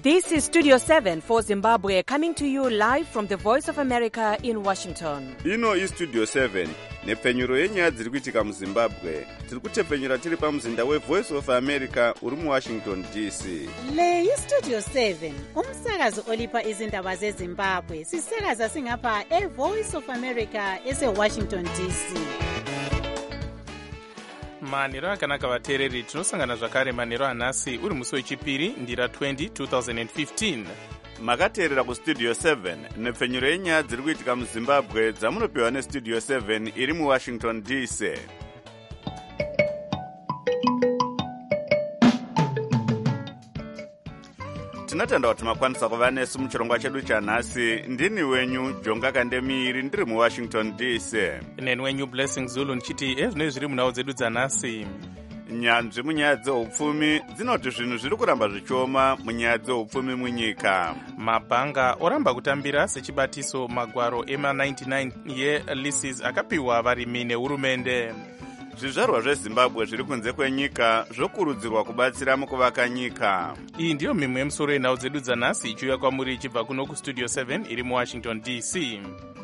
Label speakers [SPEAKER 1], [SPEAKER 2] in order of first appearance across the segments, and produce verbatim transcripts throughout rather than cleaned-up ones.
[SPEAKER 1] This is Studio seven for Zimbabwe, coming to you live from the Voice of America in Washington.
[SPEAKER 2] Ino is Studio seven, nepfenyuro yenyaya dziri kuitika muZimbabwe. Tiri kutepfenyura tiri pamuzinda weVoice of America uri muWashington D C.
[SPEAKER 3] Le iStudio seven, umsakazo olipa izindaba zeZimbabwe. Sisakaza singapha eVoice of America eseWashington D C.
[SPEAKER 4] manhero akanaka vateereri, tinosangana zvakare manhero anhasi uri musi wechipiri ndira twenty twenty fifteen.
[SPEAKER 2] Makateerera kuStudio seven, nepfenyuro yenyaya dziri kuitika muZimbabwe dzamunopiwa neStudio seven iri muWashington D C. Tinotenda kuti makwanisa kuva nesu muchirongwa chedu chanhasi. Ndini wenyu Jonga Kandemiiri ndiri muWashington D C.
[SPEAKER 4] Neni wenyu Blessing Zulu ndichiti ezvinoi zviri munhau dzedu dzanhasi.
[SPEAKER 2] Nyanzvi munyaya dzeupfumi dzinoti zvinhu zviri kuramba zvichioma munyaya dzeupfumi munyika.
[SPEAKER 4] Mabhanga oramba kutambira sechibatiso magwaro ema ninety-nine yeleases akapiwa varimi nehurumende.
[SPEAKER 2] Zvizvarwa zveZimbabwe zviri kunze kwenyika zvokurudzirwa kubatsira mukuvaka nyika.
[SPEAKER 4] Iyi ndiyo mimwe yemusoro yenhau dzedu dzanhasi ichiuya kwamuri ichibva kuno kuStudio seven iri muWashington D C.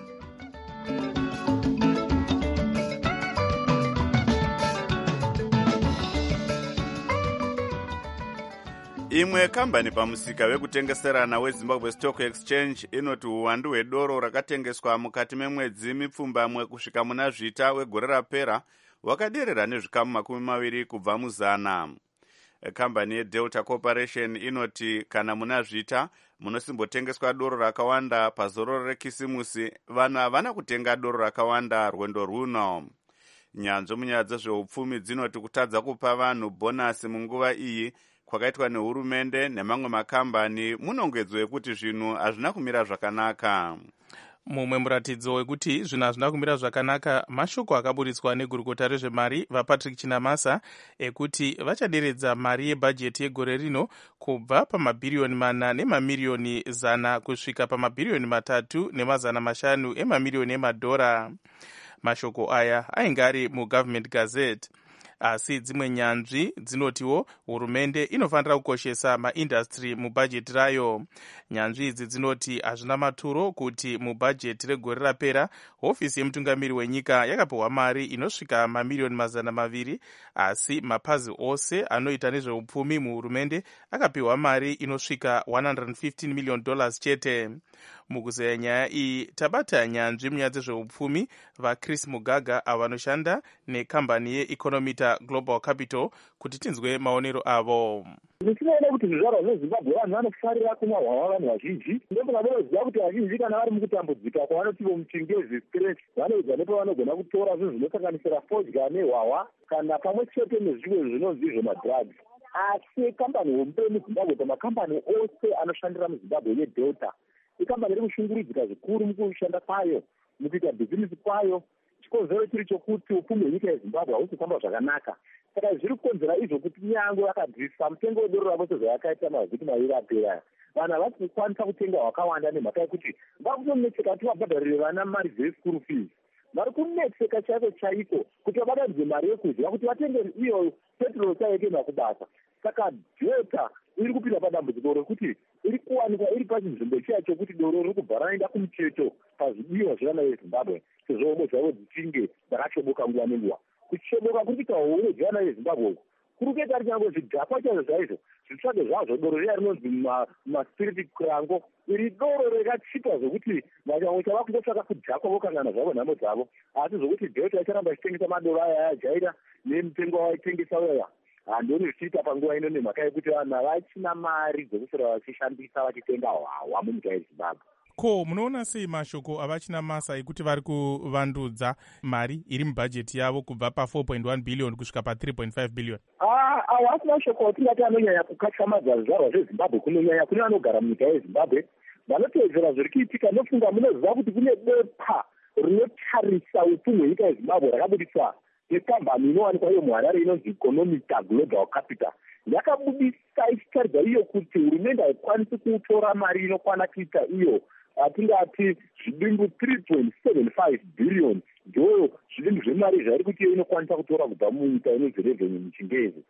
[SPEAKER 2] Imwe kambani pamusika wekutengeserana weZimbabwe Stock Exchange inoti uwandu hwedoro rakatengeswa mukati memwedzi mipfumbamwe kusvika muna zvita wegore rapera wakaderera nezvikamu makumi maviri kubva muzana. Kambani yeDelta Corporation inoti kana muna zvita munosimbotengeswa doro rakawanda pazororo rekisimusi, vanhu havana kutenga doro rakawanda rwendo runo. Nyanzvi munyaya dzezveupfumi dzinoti kutadza kupa vanhu bhonasi munguva iyi kwakaitwa nehurumende nemamwe makambani munongedzo yekuti zvinhu hazvina kumira zvakanaka.
[SPEAKER 4] Mumwe muratidzo wekuti zvinhu hazvina kumira zvakanaka mashoko akaburitswa negurukota rezvemari vaPatrick Chinamasa ekuti vachaderedza mari yebhajeti yegore rino kubva pamabhiriyoni mana nemamiriyoni zana kusvika pamabhiriyoni matatu nemazana mashanu emamiriyoni emadhora. Mashoko aya ainge ari muGovernment Gazette. Asi dzimwe nyanzvi dzinotiwo hurumende inofanira kukoshesa maindastry mubhajeti rayo. Nyanzvi idzi dzinoti hazvina maturo kuti mubhajeti regore rapera hofisi yemutungamiri wenyika yakapiwa mari inosvika mamiriyoni mazana maviri, asi mapazi ose anoita nezveupfumi muhurumende akapiwa mari inosvika one hundred fifteen million dollars chete. Mukuzeya nyaya iyi tabata nyanzvi munyaya dzezveupfumi vaChris Mugaga avo vanoshanda nekambani yeEconomita Global Capital kuti tinzwe maonero avo.
[SPEAKER 5] Ndinoona kuti zvizvarwa zveZimbabwe vanhu vanofarira kumwa hwahwa vanhu vazhinji. Ndopanoziva kuti vazhinji kana vari mukutambudzika kwavanoti muchingezi stress vanoedza nepavanogona kutora zvinhu zvinosanganisira fodya nehwahwa kana pamwe chete nezvimwe zvinonzi izvo madrugs. Asi kambani hombe muZimbabwe pamakambani ose anoshandira muZimbabwe yeDelta ikambani iri kushungurudzika zvikuru mukushanda kwayo mukuita bhizinesi kwayo. Chikonzero chiri chokuti upfumi hwenyika yeZimbabwe hausi kufamba zvakanaka. Saka zviri kukonzera izvo kuti nyange yakadhisa mutengo wedoro ravo sezvayakaita mavhiki maviri apera, vanhu havasi kukwanisa kutenga hwakawanda nemhaka yekuti vari kutonetseka kuti vabhadharire vana mari dzeschool fees. Vari kunetseka chaiko chaiko kuti vabadaridze mari yekudya kuti vatenge iyo petrol chaiyo kuenda kubasa. Saka Delta iri kupinda padambudziko rekuti iri kuwanikwa iri pachinzvimbo chiya chokuti doro riri kubva raenda kumucheto pazvidiwa zvevana veZimbabwe sezvo hombo dzavo dzichinge dzakachoboka nguva nenguva. Kuchoboka kuita howe dzevana veZimbabwe kuri kuita kuti nyangwe zvidhakwa chaizvo zvaizvo zvitsvage zvazvo doro riya rinonzi maspiriti kurango iri doro rakachipa zvokuti vanyangwe chava kungotsvaka kudhakwa vokangana zvavo nhamo dzavo, asi zvokuti Delta icharamba ichitengesa madoro aya ayajaira nemutengo waitengesa uya handoni zvichiita panguva ino nemhaka yekuti vanhu havachina mari dzekusora vachishandisa vachitenga hwahwa munyika yeZimbabwe.
[SPEAKER 4] Ko munoona sei mashoko avachina masa ekuti vari kuvandudza mari iri mubhajeti yavo kubva pa four point one billion kusvika pa three point five billion?
[SPEAKER 5] Ah, awasi mashoko atingati anonyanya kukatyamadza zvizvarwa zveZimbabwe, kunonyanya kune vanogara munyika yeZimbabwe vanotevedzera zviri kuitika. Ndofunga munoziva kuti kune bepa rinotarisa upfumi hwenyika yeZimbabwe rakabudiswa nekambani inowanikwa iyo muHarare inonzi Economita Global Capital. Yakabudisa ichitaridza iyo kuti hurumende haikwanisi kutora mari inokwana kuita iyo atingati zvidimbu three point seven five billion ndo zvidimbu zvemari zvairi kuti iyo inokwanisa kutora kubva munyika inonzi revenue muchingezi.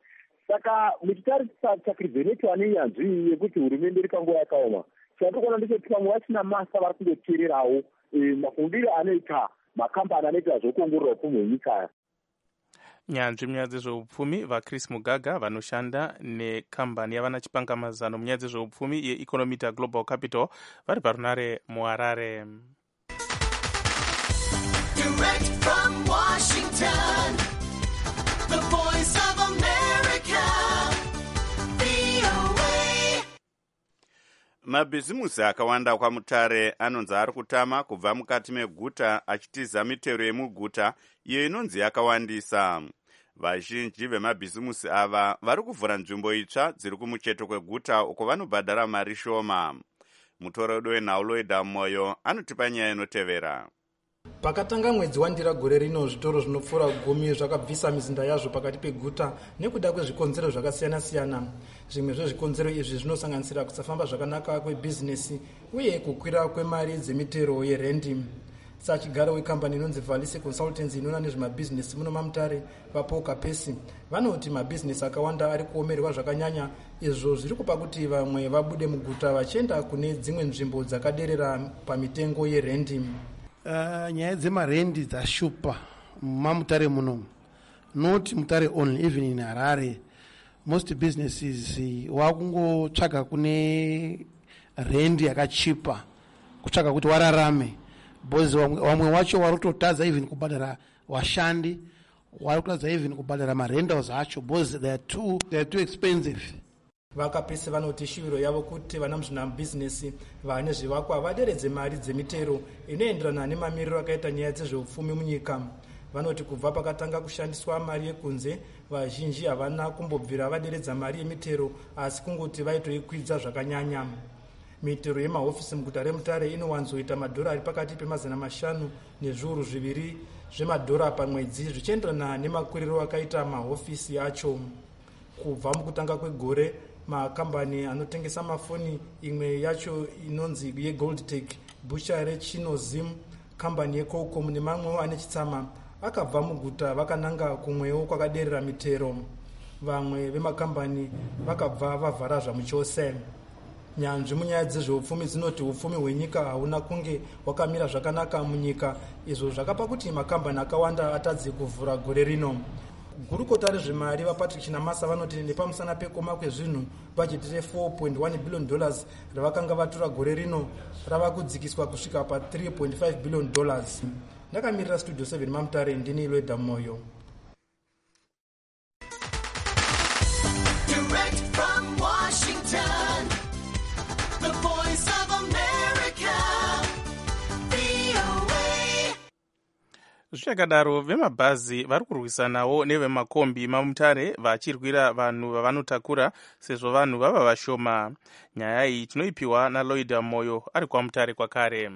[SPEAKER 5] saka muchitarisa tsvakiridza inoitwa nenyanzvi yekuti hurumende iri panguva yakaoma, chatikuona ndechekuti vamwe vasina masa vari kundoteererawo mafungiro anoita makambani anoita zvokuongorora upfumi hwenyika.
[SPEAKER 4] nyanzvi munyaya dzezveupfumi vaChris Mugaga vanoshanda nekambani yavana chipangamazano munyaya dzezveupfumi yeEconomita Global Capital vari parunare muHarare.
[SPEAKER 6] Direct from Washington, the voice of America, V O A.
[SPEAKER 2] Mabhizimusi akawanda kwaMutare anonzi ari kutama kubva mukati meguta achitiza mitero yemuguta iyo inonzi yakawandisa. Vazhinji vemabhizimusi ava vari kuvhura nzvimbo itsva dziri kumucheto kweguta uko vanobhadhara mari shoma. Mutoredo weNhauloida Moyo anotipa nyaya inotevera.
[SPEAKER 7] Pakatanga mwedzi wandira gore rino zvitoro zvinopfuura gumi zvakabvisa mizinda yazvo pakati peguta nekuda kwezvikonzero zvakasiyana siyana. Zvimwe zvezvikonzero izvi zvinosanganisira kusafamba zvakanaka kwebhizinesi uye kukwira kwemari dzemitero yerendi. Sachigaro wekambani inonzi Valise Consultants inoona nezvemabhizinesi muno maMutare vaPaul Kapesi vanoti mabhizinesi akawanda ari kuomerwa zvakanyanya, izvo zviri kupa kuti vamwe vabude muguta vachienda kune dzimwe nzvimbo dzakaderera pamitengo yerendi.
[SPEAKER 8] Uh, nyaya dzemarendi dzashupa mumaMutare muno, not Mutare only, even in Harare most businesses wakungotsvaga kune rendi yakachipa kutsvaga kuti wararame, because wamwe wacho warutotadza even kubhadhara washandi, warutotadza even kubhadhara marentals acho because they are too they are too expensive.
[SPEAKER 7] Vakapesi vanoti shiviro yavo kuti vana muzvinabhizinesi vane zvivakwa vaderedze mari dzemitero inoenderana nemamiriro akaita nyaya dzezveupfumi munyika. Vanoti kubva pakatanga kushandiswa mari yekunze vazhinji havana kumbobvira vaderedza mari yemitero asi kungoti vaitoikwidza zvakanyanya. Mitero yemahofisi muguta reMutare inowanzoita madhora ari pakati pemazana mashanu nezviuru zviviri zvemadhora pamwedzi zvichienderana nemakwiriro akaita mahofisi acho. Kubva mukutanga kwegore makambani anotengesa mafoni, imwe yacho inonzi yeGoldTech, Busha reChino Zim, kambani yeCoacom nemamwewo ane chitsama akabva muguta vakananga kumwewo kwakaderera mitero. Vamwe vemakambani vakabva vavhara zvamuchose. Nyanzvi munyaya dzezveupfumi dzinoti upfumi hwenyika hauna kunge wakamira zvakanaka munyika, izvo zvakapa kuti makambani akawanda atadze kuvhura gore rino. Gurukota rezvemari vaPatrick Chinamasa vanoti nepamusana pekoma kwezvinhu bhajeti re-four point one billion dollars ravakanga vatora gore rino rava kudzikiswa kusvika pa-three point five billion dollars. Ndakamirira Studio seven maMutare, ndini Loida Moyo.
[SPEAKER 6] Direct from Washington, the voice of America, V O A.
[SPEAKER 4] Zvichakadaro vemabhazi vari kurwisanawo nevemakombi maMutare vachirwira vanhu vavanotakura sezvo vanhu vava vashoma. Nyaya iyi tinoipiwa naLoida Moyo ari kwaMutare kwakare.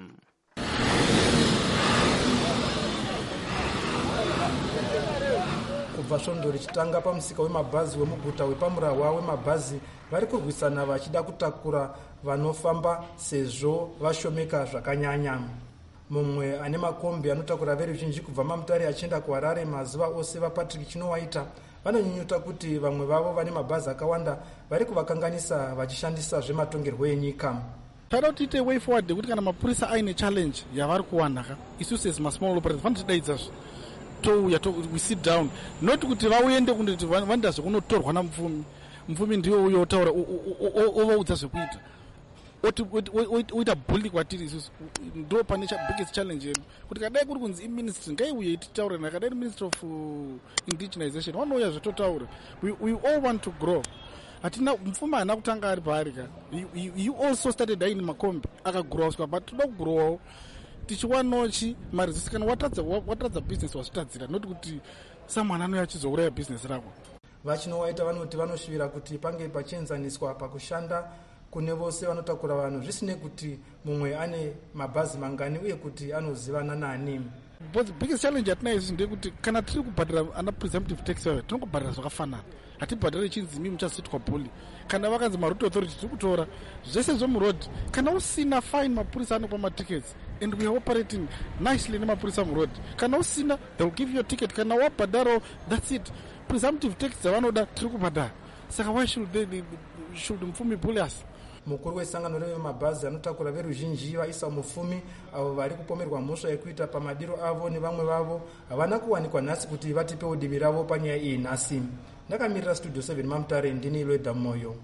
[SPEAKER 7] Kubva svondo richitanga pamusika wemabhazi wemuguta wepamurahwa wemabhazi vari kurwisana vachida kutakura vanofamba sezvo vashomeka zvakanyanya. Mumwe ane makombi anotakura veruzhinji kubva maMutare achienda kuHarare mazuva ose vaPatrick Chinowaita vanonyunyuta kuti vamwe vavo vane mabhazi akawanda vari kuvakanganisa vachishandisa zvematongerwo enyika.
[SPEAKER 9] Taida kuti tiite way forward kuti kana mapurisa aine challenge yavari kuwanaka, isu sezi masmall operators vanotidayidzazve touya we sit down, not kuti vauende kundoti vanda zvekunotorwa namupfumi, mupfumi ndiwo uyo otaura ovaudza zvekuita oita bully kwatiri isusu. Ndo pane biggest challenge yedu kuti kadai kuri kunzi iministry ngaiuye ititaure, nakadai ministry of indigenization vanouya zvetotaura. we, we all want to grow. Hatina mupfumi haana kutanga ari paari ka. You also started aini makombi akagrowa swa, but toda kugrowawo tichiwanochi mari dzose. Kana watadza watadza business wazvitadzira, not kuti someone anouya achizouraya business rako.
[SPEAKER 7] Vachinowaita vanoti vanoshivira kuti pange pachienzaniswa pakushanda kune vose vanotakura vanhu zvisine kuti mumwe ane mabhazi mangani uye kuti anozivana nani.
[SPEAKER 9] But the biggest challenge atinayo isusu ndekuti kana tiri kubhadhara ana presumptive tax tinongobhadhara zvakafanana, hatibhadhari chinzi imi muchazoitwa bully. Kana vakanzi maroad authority tiri kutora zvese zvemuroad, kana usina fine mapurisa anopa matickets and we are operating nicely nemapurisa muroad. Kana usina they will give you a ticket, kana wabhadharo that's it. Presumptive tax dzavanoda tiri kubhadhara. saka why should they be, should mupfumi bully us?
[SPEAKER 7] mukuru wesangano revemabhazi anotakura veruzhinji vaisa mupfumi avo vari kupomerwa mhosva yekuita pamadiro avo nevamwe vavo havana kuwanikwa nhasi kuti vatipewo divi ravo panyaya iyi nhasi. Ndakamirira studio seven mamutare, ndini Lwedha Moyo.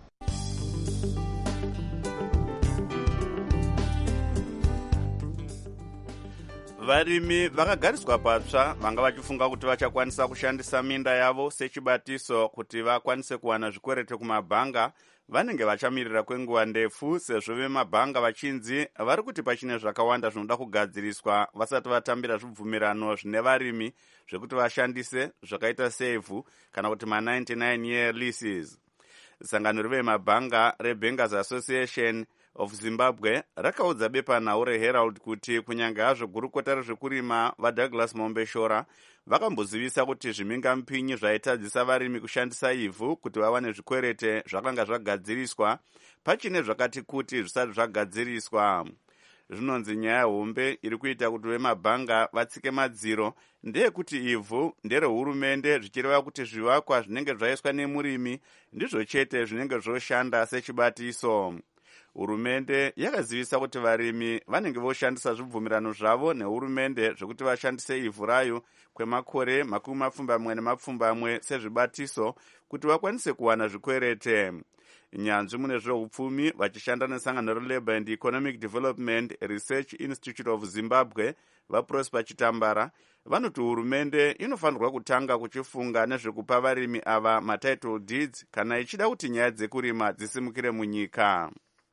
[SPEAKER 2] Varimi vakagariswa patsva vanga vachifunga kuti vachakwanisa kushandisa minda yavo sechibatiso kuti vakwanise kuwana zvikwerete kumabhanga vanenge vachamirira kwenguva ndefu, sezvo vemabhanga vachinzi vari kuti pachine zvakawanda zvinoda kugadziriswa vasati vatambira zvibvumirano zvine varimi zvekuti vashandise zvakaita sevhu kana kuti ma ninety-nine year leases. Sangano revemabhanga reBankers Association of Zimbabwe rakaudza bepanhau reHerald kuti kunyange hazvo gurukota rezvekurima vaDouglas Mombeshora vakambozivisa kuti zvimhingamupinyi zvaitadzisa varimi kushandisa ivhu kuti vawane zvikwerete zvakanga zvagadziriswa pachine zvakati kuti zvisati zvagadziriswa. Zvinonzi nyaya hombe iri kuita kuti vemabhanga vatsike madziro ndeyekuti ivhu nderehurumende, zvichireva kuti zvivakwa zvinenge zvaiswa nemurimi ndizvo chete zvinenge zvoshanda sechibatiso. Hurumende yakazivisa kuti varimi vanenge voshandisa zvibvumirano zvavo nehurumende zvekuti vashandise ivhu rayo kwemakore makumi mapfumbamwe nemapfumbamwe sezvibatiso kuti vakwanise kuwana zvikwerete. Nyanzvi mune zveupfumi vachishanda nesangano reLabour and Economic Development Research Institute of Zimbabwe vaProsper Chitambara vanoti hurumende inofanirwa kutanga kuchifunga nezvekupa varimi ava matitle deeds kana ichida kuti nyaya dzekurima dzisimukire munyika.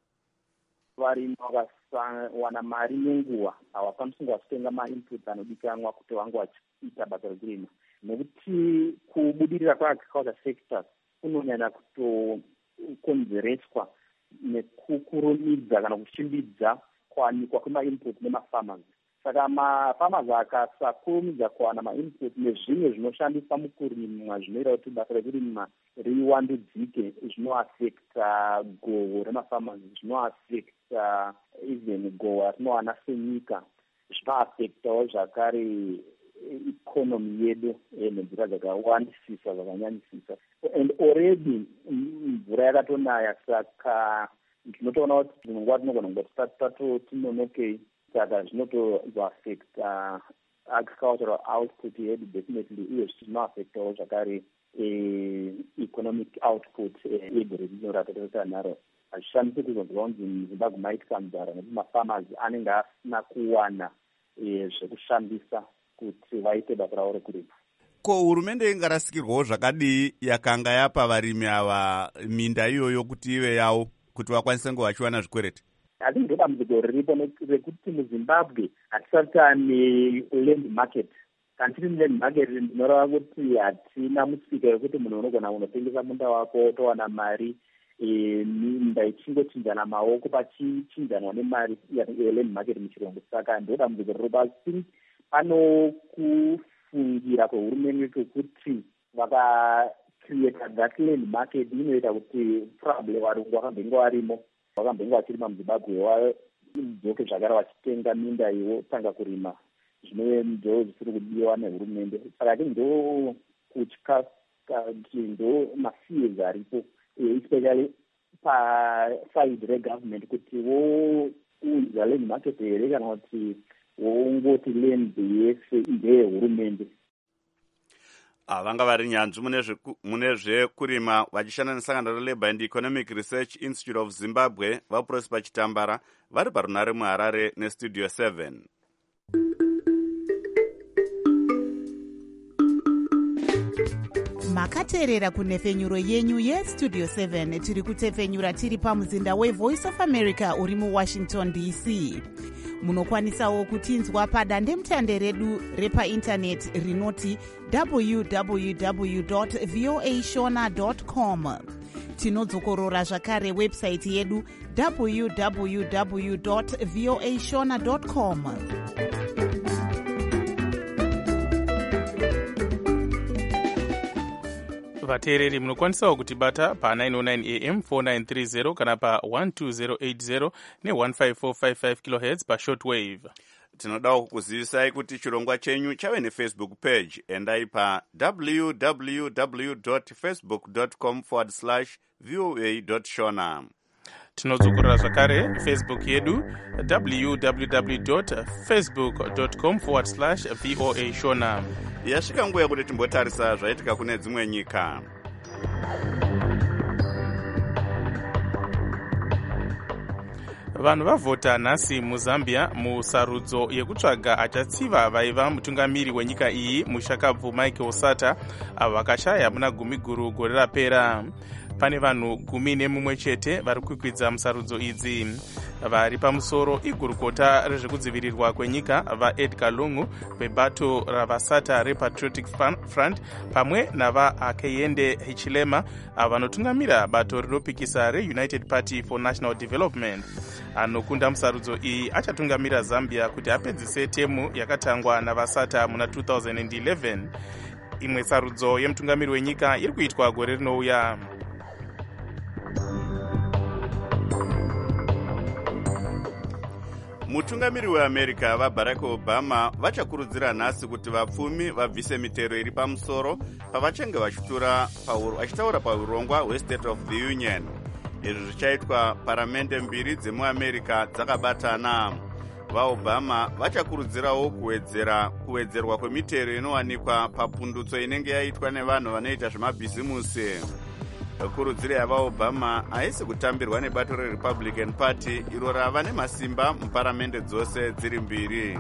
[SPEAKER 10] Varimi vakawana mari nenguva havakwanisi kunge vachitenga mainputs anodikanwa kuti vange vachiita basa rekurima, nekuti kubudirira kwaagriculture sectors kunonyanya kutokonzereswa nekukurumidza kana kuchimbidza kuwanikwa kwemainputs nemafarmers. Saka mafarmers akasakurumidza kuwana mainputs nezvimwe zvinoshandiswa mukurimwa zvinoita kuti basa rekurima riwandudzike, zvinoafekta gohwo remafarmers, zvinoafekta even gohwo ratinowana senyika, zvinoafektawo zvakare ikonomi yedu nenzira dzakawandisisa dzakanyanyisisa. And already mvura yakatonaya, saka tinotoona kuti nguva tinogona kungoti tatinonokei, saka zvinotozoafekta agricultural output yedu definitely, uye zvinoafektawo zvakare economic output yegore ratotota naro. Hazvishandisi kuzonzwa kunzi muZimbabwe maitika nzara nekuti mafarmers anenge asina kuwana zvekushandisa kuti vaite basa ravo rekurima.
[SPEAKER 2] Ko hurumende ingarasikirwawo zvakadii yakanga yapa varimi ava minda iyoyo kuti ive yavo kuti vakwanise ngo vachiwana zvikwerete?
[SPEAKER 10] I think ndodambudziko riripo rekuti muZimbabwe hatisati taane land market. Kana tiri land market ndinoreva kuti hatina musika wekuti munhu unogona kunotengesa munda wako otowana mari, minda ichingochinjana maoko pachichinjanwa nemari yeland market muchirungu. Saka ndodambudziko riripo, asi pano kufungira kwehurumende kwekuti vakacreata that land market inoita kuti probably varungu vakambenge varimo, vakambenge vachirima muZimbabwe vadzoke zvakare vachitenga minda iwo tanga kurima, zvinove ndo zvisiri kudiwa nehurumende. Saka ati ndo kutya kuti ndo mafears aripo, especially paside regovernment kuti voudza land market here kana kuti wongoti land yese ndeyehurumende.
[SPEAKER 2] Vanga vari nyanzvi mune zvekurima vachishanda nesangano reLabour and Economic Research Institute of Zimbabwe vaProsper Chitambara vari parunare muHarare nestudio seven.
[SPEAKER 3] makateerera kunhefenyuro yenyu yestudio seven. Tiri kutefenyura tiri pamuzinda weVoice of America uri muWashington D C. Munokwanisawo kutinzwa padandemutande redu repaindaneti rinoti w w w dot voa shona dot com. Tinodzokorora zvakare website yedu w w w dot voa shona dot com.
[SPEAKER 4] vateereri munokwanisawo kutibata pa nine oh nine a m four nine three zero kana pa one two zero eight zero ne one five four five five kilohertz pa shortwave.
[SPEAKER 2] tinodawo kukuzivisai kuti chirongwa chenyu chave nefacebook page. Endai pa www.facebook.com forward slash voa.shona.
[SPEAKER 4] Tinodzokorera zvakare Facebook yedu www.facebook.com forward slash voa shona.
[SPEAKER 2] Yasvika nguva yekuti timbotarisa zvaitika kune dzimwe nyika.
[SPEAKER 4] Vanhu vavhota nhasi muZambia musarudzo yekutsvaga achatsiva vaiva mutungamiri wenyika iyi mushakabvu Michael Sata avo vakashaya muna gumi guru gore rapera. Pane vanhu gumi nemumwe chete vari kwikwidza musarudzo idzi. Vari pamusoro igurukota rezvekudzivirirwa kwenyika vaEdgar Lungu vebato ravasata rePatriotic Front pamwe navaHakeyende Hichilema vanotungamira bato rinopikisa reUnited Party for National Development. Anokunda musarudzo iyi achatungamira Zambia kuti apedzise temu yakatangwa navasata muna two thousand eleven. Imwe sarudzo yemutungamiri wenyika iri kuitwa gore rinouya.
[SPEAKER 2] Mutungamiri weAmerica vaBarack Obama vachakurudzira nhasi kuti vapfumi vabvise mitero iri pamusoro pavachange vachitaura paurongwa hweState of the Union. Izvi zvichaitwa paramende mbiri dzemuAmerica dzakabatana. VaObama vachakurudzirawo kuwedzera kuwedzerwa kwemitero inowanikwa papundutso inenge yaitwa nevanhu vanoita zvemabhizimusi. Kurudziro yavaObama haisi kutambirwa nebato reRepublican Party iro rava nemasimba muparamende dzose dziri mbiri.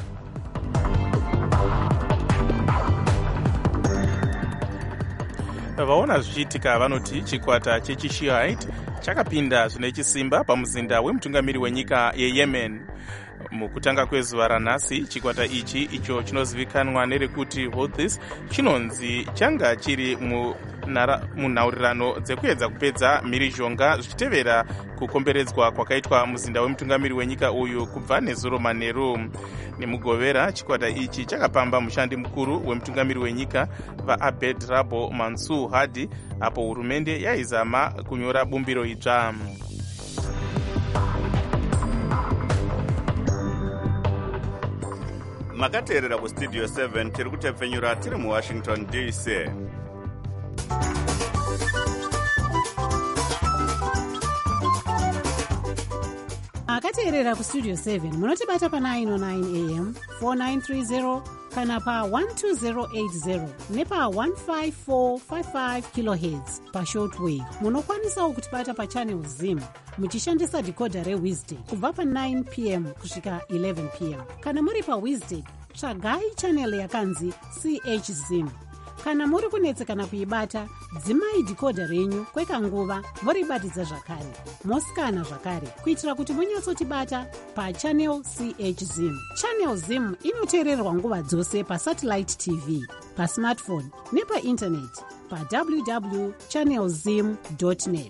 [SPEAKER 4] Vaona zvichiitika vanoti chikwata chechishiite chakapinda zvine chisimba pamuzinda wemutungamiri wenyika yeYemen. Mukutanga kwezuva ranhasi chikwata ichi icho chinozivikanwa nerekuti Houthis chinonzi changa chiri munhaurirano dzekuedza kupedza mhirizhonga zvichitevera kukomberedzwa kwakaitwa muzinda wemutungamiri wenyika uyu kubva nezuro manheru. Nemugovera chikwata ichi chakapamba mushandi mukuru wemutungamiri wenyika vaAbed Rabo Mansur Hadi apo hurumende yaizama kunyora bumbiro idzva.
[SPEAKER 2] Makateerera kustudio seven tiri kutepfenyura tiri muWashington D C.
[SPEAKER 11] Makateerera kustudio seven munotibata pa nine oh nine a m four nine three zero kana pa one two zero eight zero nepa one five four five five kilohertz pa shortwave. Munokwanisawo kutibata pa channel Zim muchishandisa decoder reWizard kubva pa nine p m kusvika eleven p m. Kana muri pa Wizard tsvagai channel yakanzi C H Zim. Kana muri kunetsekana kuibata dzimai decoder renyu kwekanguva moribatidza zvakare mosikana zvakare kuitira kuti munyatsotibata pa channel C H Zim. Channel Zim inoteererwa nguva dzose pa satellite T V, pa smartphone nepa internet pa w w w dot channel zim dot net.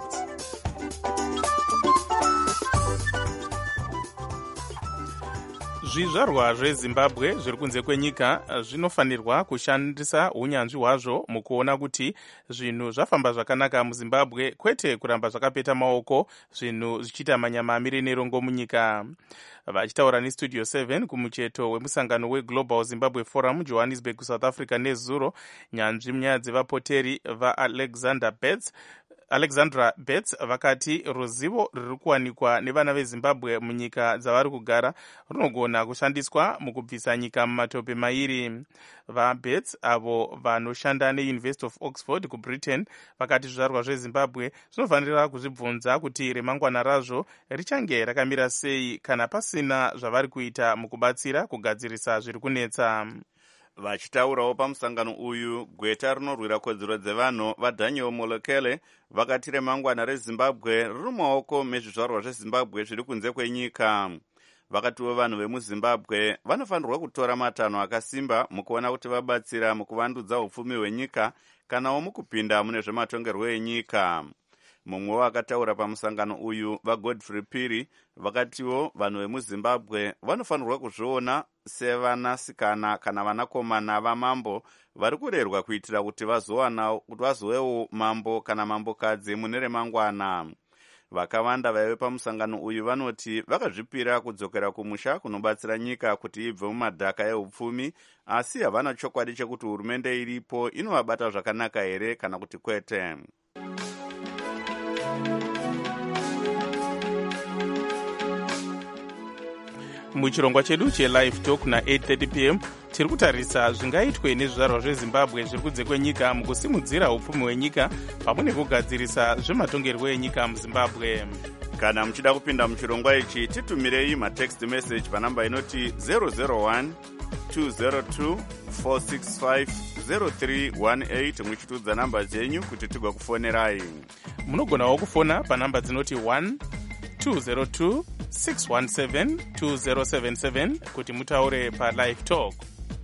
[SPEAKER 4] Zvizvarwa zveZimbabwe zviri kunze kwenyika zvinofanirwa kushandisa unyanzvi hwazvo mukuona kuti zvinhu zvafamba zvakanaka muZimbabwe, kwete kuramba zvakapeta maoko zvinhu zvichiita manyamamiri nerongo munyika. Vachitaura nestudio seven kumucheto wemusangano weGlobal Zimbabwe Forum Johannesburg, South Africa nezuro, nyanzvi munyaya dzevapoteri vaAlexander Betts Alexandra Betts vakati ruzivo ruri kuwanikwa nevana veZimbabwe munyika dzavari kugara runogona kushandiswa mukubvisa nyika mumatope mairi. VaBetts avo vanoshanda neUniversity of Oxford kuBritain vakati zvizvarwa zveZimbabwe zvinofanira kuzvibvunza kuti remangwana razvo richange rakamira sei kana pasina zvavari kuita mukubatsira kugadzirisa zviri kunetsa.
[SPEAKER 2] Vachitaurawo pamusangano uyu, gweta rinorwira kodzero dzevanhu vaDaniel Molekele vakati remangwana reZimbabwe riri mumaoko mezvizvarwa zveZimbabwe zviri kunze kwenyika. Vakatiwo vanhu vemuZimbabwe vanofanirwa kutora matanho akasimba mukuona kuti vabatsira mukuvandudza upfumi hwenyika kanawo mukupinda mune zvematongerwo enyika. Mumwe vakataura pamusangano uyu vaGodfrey Piri vakatiwo vanhu vemuZimbabwe vanofanirwa kuzviona sevanasikana kana vanakomana vamambo vari kurerwa kuitira kuti vazowewo mambo kana mambokadzi mune remangwana. vakawanda vaive pamusangano uyu vanoti vakazvipira kudzokera kumusha kunobatsira nyika kuti ibve mumadhaka eupfumi, asi havana chokwadi chekuti hurumende iripo inovabata zvakanaka here kana kuti kwete.
[SPEAKER 4] muchirongwa chedu chelive talk na-eight thirty p m tiri kutarisa zvingaitwe nezvizvarwa zvezimbabwe zviri kunze kwenyika mukusimudzira upfumi hwenyika pamwe nekugadzirisa zvematongerwo enyika muzimbabwe.
[SPEAKER 2] Kana muchida kupinda muchirongwa ichi, titumirei matext message panamba inoti zero zero one two zero two four six five zero three one eight muchitudza namba dzenyu kuti tigokufonerai.
[SPEAKER 4] Munogonawo kufona panamba dzinoti one two zero two six one seven two zero seven seven kuti mutaure palive talk.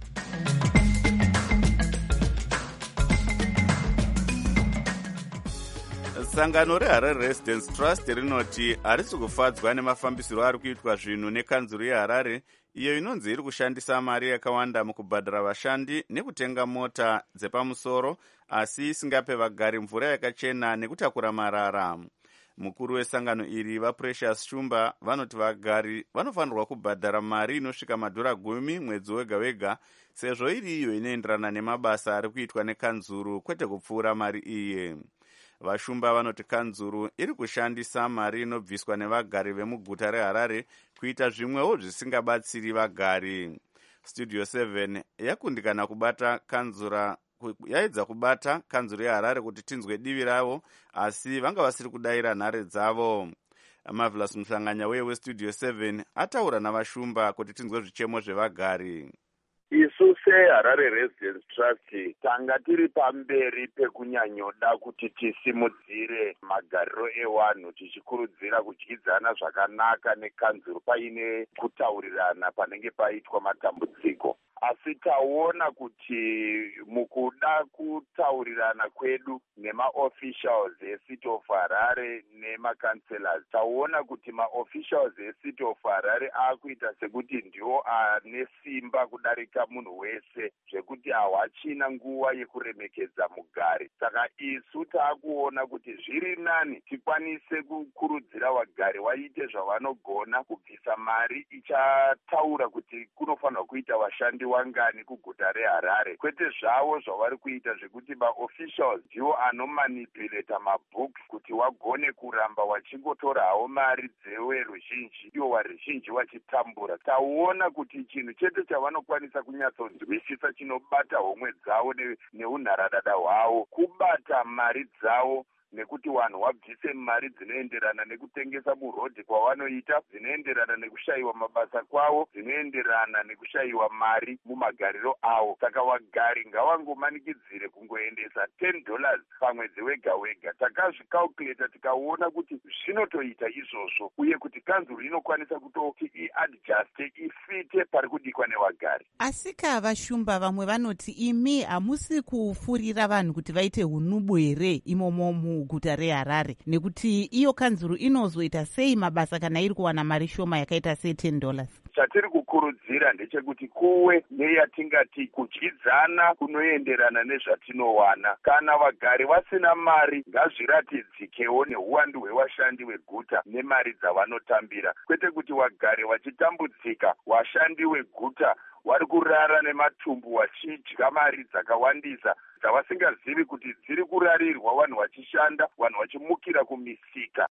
[SPEAKER 2] Sangano reHarare Residence Trust rinoti harisi kufadzwa nemafambisiro ari kuitwa zvinhu nekanzuru yeHarare, iyo inonzi iri kushandisa mari yakawanda mukubhadhara vashandi nekutenga mota dzepamusoro, asi isingape vagari mvura yakachena nekutakura marara. Mukuru wesangano iri vaPrecious Shumba vanoti vagari vanofanirwa kubhadhara mari inosvika madhora gumi mwedzi wega wega, sezvo iri iyo inoenderana nemabasa ari kuitwa nekanzuru kwete kupfuura mari iye. Vashumba vanoti kanzuru iri kushandisa mari inobviswa nevagari vemuguta reHarare kuita zvimwewo zvisingabatsiri vagari. Studio seven yakundikana kubata kanzura yaedza kubata kanzuru yeHarare kuti tinzwe divi ravo, asi vanga vasiri kudayira nhare dzavo. Marvelous Muhlanganya weye weStudio seven ataura navashumba kuti tinzwe zvichemo zvevagari.
[SPEAKER 12] Isu seHarare Residence Trust tanga tiri pamberi pekunyanyoda kuti tisimudzire magariro evanhu, tichikurudzira kudyidzana zvakanaka nekanzuru paine kutaurirana panenge paitwa matambudziko. Asi taona kuti mukuda kutaurirana kwedu nema-officials eCity of Harare nema-councillors, taona kuti ma-officials eCity of Harare akuita sekuti ndiwo ane simba kudarika munhu wese, zvekuti hawachina nguva yekuremekedza mugari. Saka isu taakuona kuti zviri nani tikwanise kukurudzira vagari vaite zvavanogona kubvisa mari ichataura kuti kunofanirwa kuita vashandi wangani kuguta reHarare, kwete zvavo zvavari kuita zvekuti ma-officials ndiwo anomanipuleta mabhuks kuti wagone kuramba wachingotorawo mari dzeweruzhinji, iwo waruzhinji wachitambura. Tauona kuti chinhu chete chavanokwanisa kunyatsonzwisisa chinobata homwe dzavo neunharadada hwavo kubata mari dzavo, nekuti vanhu wabvise mari dzinoenderana nekutengesa murodhi kwavanoita, dzinoenderana nekushayiwa mabasa kwavo, dzinoenderana nekushayiwa mari mumagariro avo. Saka vagari ngavangomanikidzire kungoendesa ten dollars pamwedzi wega wega. Takazvikalkuleta tikaona kuti zvinotoita izvozvo, uye kuti kanzuru inokwanisa kutoti iadjuste ifite pari kudikwa nevagari.
[SPEAKER 3] Asika vashumba vamwe vanoti imi hamusi kufurira vanhu kuti vaite hunubu here imomo muguta reHarare, nekuti iyo kanzuru inozoita sei mabasa kana iri kuwana mari shoma yakaita se ten dollars.
[SPEAKER 12] Chatiri kukurudzira ndechekuti kuwe neyatingati kudyidzana kunoenderana nezvatinowana. Kana vagari vasina mari, ngazviratidzikewo neuwandu hwevashandi veguta nemari dzavanotambira, kwete kuti vagari vachitambudzika vashandi veguta vari kurara nematumbu vachidya mari dzakawandisa dzavasingazivi kuti dziri kurarirwa vanhu vachishanda, vanhu vachimukira kumisika.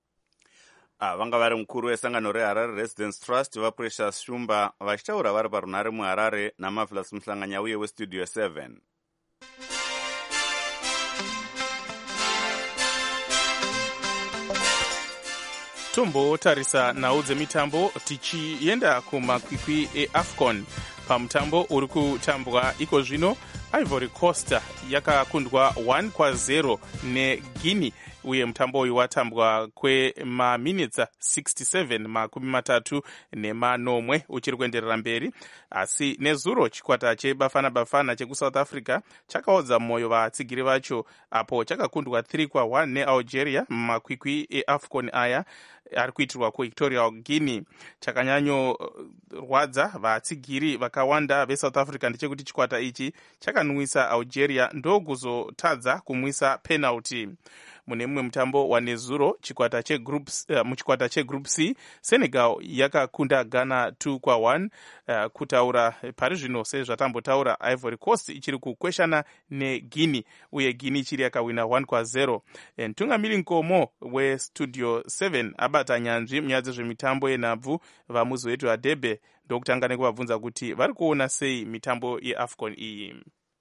[SPEAKER 2] Ah, vanga vari mukuru wesangano reHarare Residence Trust vaPrecious Shumba vachitaura vari parunhare muHarare naMarvelous Muhlanganya uye weStudio seven.
[SPEAKER 4] Tombotarisa nhau dzemitambo tichienda kumakwikwi eAFCON. Pamutambo uri kutambwa iko zvino, Ivory Coast yakakundwa one kwa zero neGuinea, uye mutambo uyu watambwa kwemaminitsa sixty-seven makumi matatu nemanomwe uchiri kuenderera mberi. Asi nezuro chikwata chebafana bafana chekusouth Africa chakaodza mwoyo vatsigiri vacho apo chakakundwa three kwa one neAlgeria mumakwikwi eAFCON aya ari kuitirwa kuEquatorial Guinea. Chakanyanyorwadza vatsigiri vakawanda veSouth Africa ndechekuti chikwata ichi chakanwisa Algeria ndokuzotadza kumwisa penalty. mune mumwe mutambo wanezuro chikwata chegroup uh, muchikwata chegroup C Senegal yakakunda Ghana two kwa one. Uh, kutaura pari zvino sezvatambotaura Ivory Coast ichiri kukweshana neGuinea uye Guinea ichiri yakawina one kwa zero. Mtungamiri Nkomo westudio seven abata nyanzvi munyaya dzezvemitambo yenhabvu vamuzi wetu Adebe ndokutanga nekuvabvunza kuti vari kuona sei mitambo yeAFCON iyi.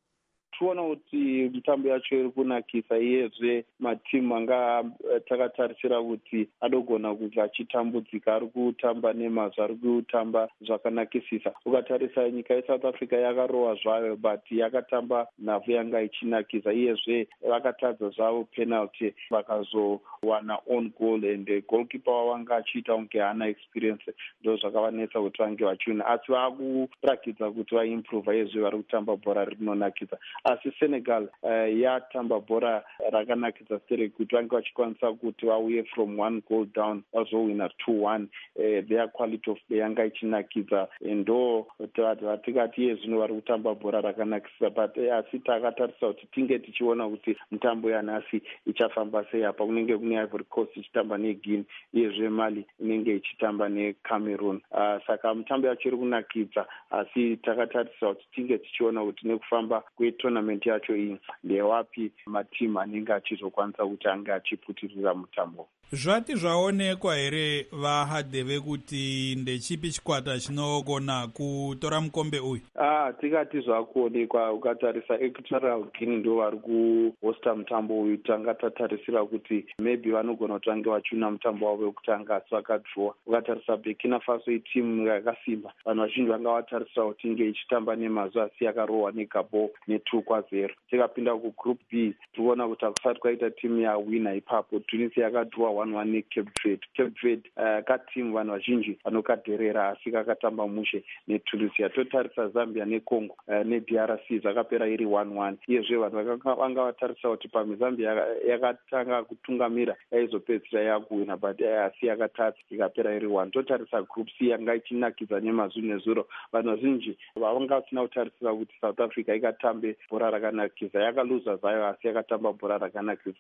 [SPEAKER 13] Tiona kuti mitambo yacho iri kunakisa iyezve matimu anga takatarisira kuti adogona kunge achitambudzika ari kutamba nemazvo ari kutamba zvakanakisisa. Ukatarisa nyika yeSouth Africa yakarohwa zvayo but yakatamba nhabvu yanga ichinakisa iyezve vakatadza zvavo penalty vakazowana own goal and goalkeeper wavanga achiita kunge hana experience ndo zvakavanetsa kuti vange vachiwina asi vakurakidza kuti vaimprove iyezve vari kutamba bhora rinonakisa. Asi Senegal uh, yatamba bhora rakanakisa stere kuti vange vachikwanisa kuti vauye from one goal down vazowina two one. Uh, their quality of play yanga ichinakidza ndo vatikati iye zvino vari kutamba bhora rakanakisa but uh, asi takatarisa kuti tinge tichiona kuti mitambo yanhasi ichafamba sei. Apa kunenge kune Ivory Coast ichitamba neGuinea iyezve Mali inenge ichitamba neCameroon. Uh, saka mitambo yacho iri kunakidza asi takatarisa kuti tinge tichiona kuti nekufamba kwetournament yacho iyi ndewapi matimu anenge achizokwanisa kuti ange achiputirira mutambo.
[SPEAKER 14] Zvati zvaonekwa here vahadheve kuti ndechipi chikwata chinogona kutora mukombe uyu?
[SPEAKER 13] Ah, tikati zvakuonekwa ukatarisa Equatorial Guinea ndo vari kuhosta mutambo uyu. Tanga tatarisira kuti maybe vanogona kuti vange vachiwina mutambo wavo wekutanga asi vakadhirowa. Ukatarisa Burkina Faso itimu yakasimba, vanhu vazhinji vanga vatarisira kuti inge ichitamba nemazvo asi yakarohwa neGabon ne two kwa zero. Tikapinda kugroup B tikuona kuti hakusati kwaita timu yawina ipapo. Tunisia yakadhirowa one one neCape Verde. Cape Verde uh, katimu vanhu vazhinji vanokadherera asi kakatamba mushe neTunisia. Totarisa Zambia neCongo uh, neD R C zvakapera iri one one. Iyezve vanhu vanga vatarisa kuti pamwe Zambia yakatanga kutungamira yaizopedzisira yakuwina but uh, asi yakatadza ikapera iri one. Totarisa group C yanga ichinakidza nemazvu nezuro. Vanhu vazhinji vanga vasina kutarisira kuti South Africa ikatambe bhora rakanakisa. Yakaluza zvayo asi yakatamba bhora rakanakisa.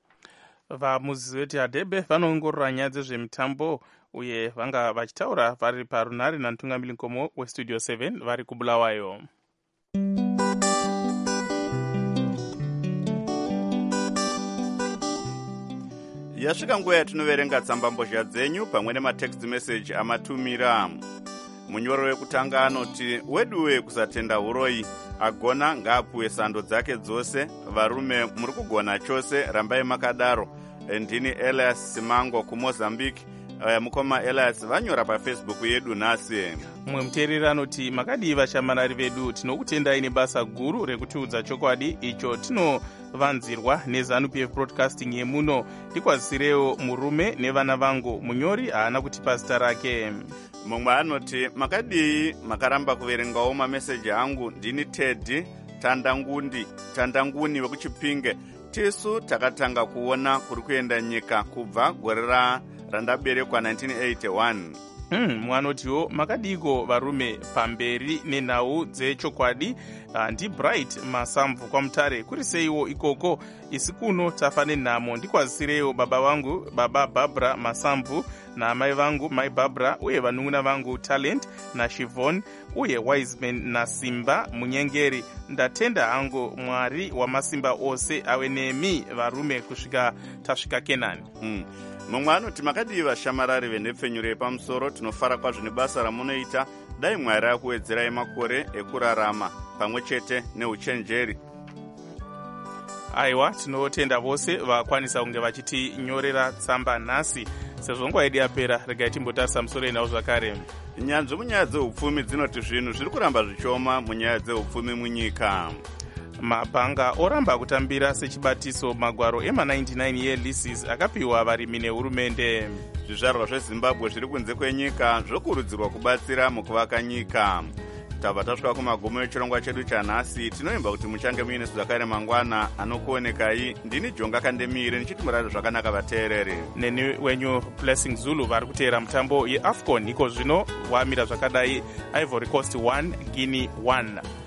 [SPEAKER 4] Vamuzi veti Adebe vanoongorora nyaya dzezvemitambo uye vanga vachitaura vari parunare namutungamiri Nkomo westudio seven vari kuBulawayo.
[SPEAKER 2] Yasvika nguva yatinoverenga tsambambozha dzenyu pamwe nematext message amatumira. Munyoro wekutanga anoti weduwe kusatenda uroi agona ngaapuwe sando dzake dzose. Varume muri kugona chose, rambai makadaro. Ndini Elias Simango kuMozambique. Uh, mukoma Elias vanyora paFacebook yedu nhasi.
[SPEAKER 4] Mumwe muteereri anoti makadii vashamanari vedu, tinokutendai nebasa guru rekutiudza chokwadi icho tinovanzirwa neZanu P F Broadcasting yemuno. Ndikwazisirewo murume nevana vangu. Munyori haana kutipa zita rake.
[SPEAKER 2] Mumwe anoti makadii makaramba kuverengawo mameseji angu. Ndini Ted Tandangundi Tandanguni wekuChipinge. Tisu takatanga kuona kuri kuenda nyika kubva gore randaberekwa nineteen eighty-one.
[SPEAKER 4] Hmm, mwanotiwo makadiko varume pamberi nenhau dzechokwadi. Uh, ndi Bright Masamvu kwa Mutare. Kuri seiwo ikoko isi kuno tafa nenhamo. Ndikwazisirewo baba vangu baba Barbara Masamvu na mai vangu mai Barbara uye vanun'una vangu Talent na Shivon uye Wiseman na Simba Munyengeri. Ndatenda hangu Mwari wa masimba ose awe nemi varume kusvika tasvika Kenani.
[SPEAKER 2] Hmm. Mumwe anoti makadii vashamarari venhepfenyuro yepamusoro, tinofara kwazvo nebasa ramunoita. Dai Mwari akuwedzerai makore ekurarama pamwe chete neuchenjeri.
[SPEAKER 4] Aiwa, tinotenda vose vakwanisa kunge vachitinyorera tsamba nhasi. Sezvo nguva yedu yapera, regai timbotarisa musoro enhau zvakare.
[SPEAKER 2] Nyanzvi munyaya dzeupfumi dzinoti zvinhu zviri kuramba zvichoma munyaya dzeupfumi munyika.
[SPEAKER 4] Mabhanga oramba kutambira sechibatiso magwaro ema ninety-nine year leases akapiwa varimi nehurumende.
[SPEAKER 2] Zvizvarwa zveZimbabwe zviri kunze kwenyika zvokurudzirwa kubatsira mukuvaka nyika. Tabva tasvika kumagumo echirongwa chedu chanhasi. Tinoimba kuti muchange muine zvakare mangwana anokuonekai. Ndini Jonga Kandemire ndichiti murare zvakanaka vateereri.
[SPEAKER 4] Neni wenyu Blessing Zulu vari kuteera mutambo yeAFCON. Iko zvino wamira zvakadai Ivory Coast one Guinea one.